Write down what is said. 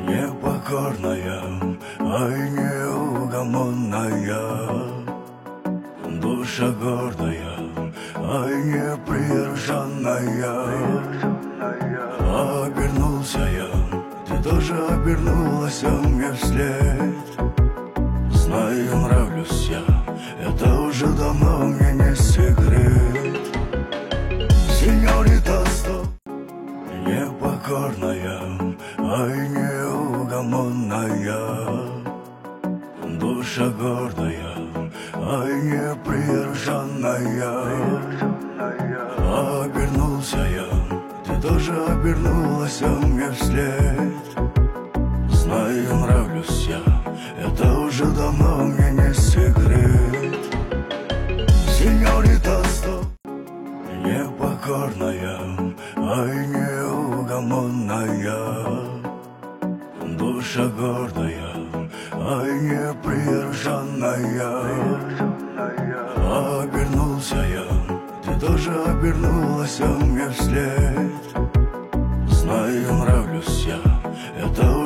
Непокорная, ай, неугомонная, душа гордая, ай, неприроженная. Обернулся я, ты тоже обернулась мне вслед. Знаю, нравлюсь я, это уже давно мне не секрет. Сеньорита, стоп, непокорная, ай, неугомонная, душа гордая, ай, неприроженная. Обернулся я, ты тоже обернулась мне вслед. Знаю, нравлюсь я, это уже давно мне не секрет. Сеньорита, стоп, непокорная, ай, неугомонная, душа гордая, ай, неприроженная. Обернулся я, ты тоже обернулась мне вслед. Знаю, нравлюсь я, это